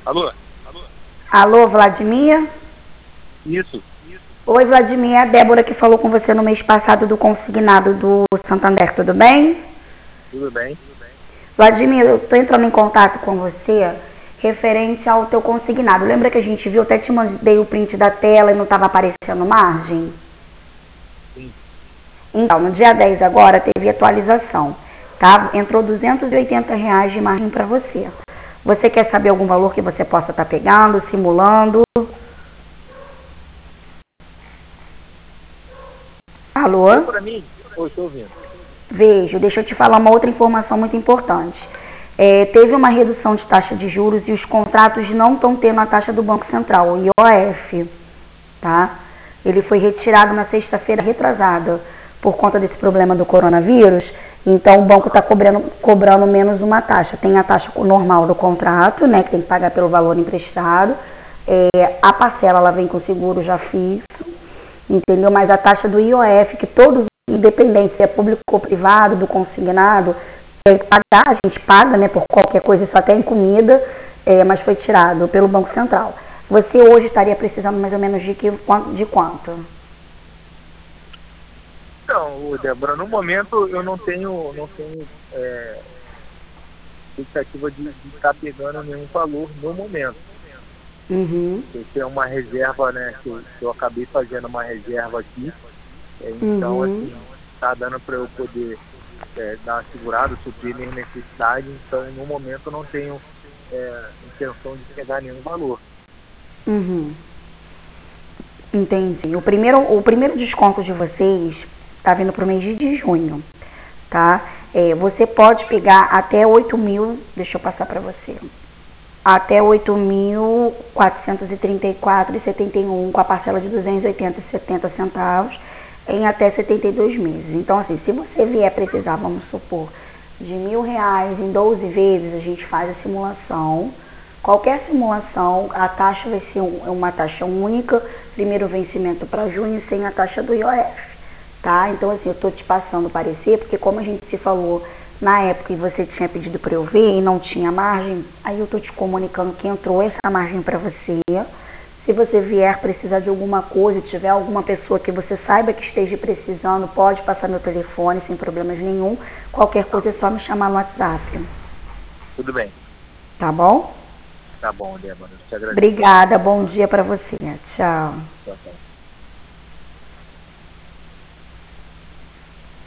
Alô? Alô, Vladimir? Isso. Oi, Vladimir, é a Débora que falou com você no mês passado do consignado do Santander, tudo bem? Tudo bem? Vladimir, eu estou entrando em contato com você referente ao teu consignado. Lembra que a gente viu, até te mandei o print da tela e não estava aparecendo margem? Sim. Então, no dia 10 agora teve atualização, tá? Entrou R$ 280 de margem para você. Você quer saber algum valor que você possa estar pegando, simulando? Alô? Vê para mim? Oi, estou ouvindo. Vejo, deixa eu te falar uma outra informação muito importante. Teve uma redução de taxa de juros e os contratos não estão tendo a taxa do Banco Central, o IOF, tá? Ele foi retirado na sexta-feira retrasada por conta desse problema do coronavírus, então o banco está cobrando menos uma taxa. Tem a taxa normal do contrato, né, que tem que pagar pelo valor emprestado, a parcela ela vem com seguro já fixo, entendeu? Mas a taxa do IOF, que todos, independente se é público ou privado, do consignado, tem que pagar, a gente paga, né, por qualquer coisa, isso até em comida, mas foi tirado pelo Banco Central. Você hoje estaria precisando mais ou menos de quanto? Então, Débora, no momento eu não tenho expectativa de estar pegando nenhum valor no momento. Uhum. Esse é uma reserva, né, que eu acabei fazendo uma reserva aqui. Então, assim, está dando para eu poder dar uma segurada, suprir minhas necessidades. Então, no momento eu não tenho intenção de pegar nenhum valor. Uhum. Entendi. O primeiro desconto de vocês está vindo para o mês de junho, tá? Você pode pegar até 8.000, deixa eu passar para você, até 8.434,71 com a parcela de 280,70 centavos em até 72 meses. Então, assim, se você vier precisar, vamos supor, de R$ 1.000 em 12 vezes, a gente faz a simulação. Qualquer simulação, a taxa vai ser uma taxa única, primeiro vencimento para junho, sem a taxa do IOF, tá? Então, assim, eu estou te passando o parecer, porque como a gente se falou na época e você tinha pedido para eu ver e não tinha margem, aí eu estou te comunicando que entrou essa margem para você. Se você vier precisar de alguma coisa, tiver alguma pessoa que você saiba que esteja precisando, pode passar meu telefone sem problemas nenhum. Qualquer coisa é só me chamar no WhatsApp. Tudo bem. Tá bom? Tá bom, Débora. Te agradeço. Obrigada, bom dia para você. Tchau. Tchau, tchau.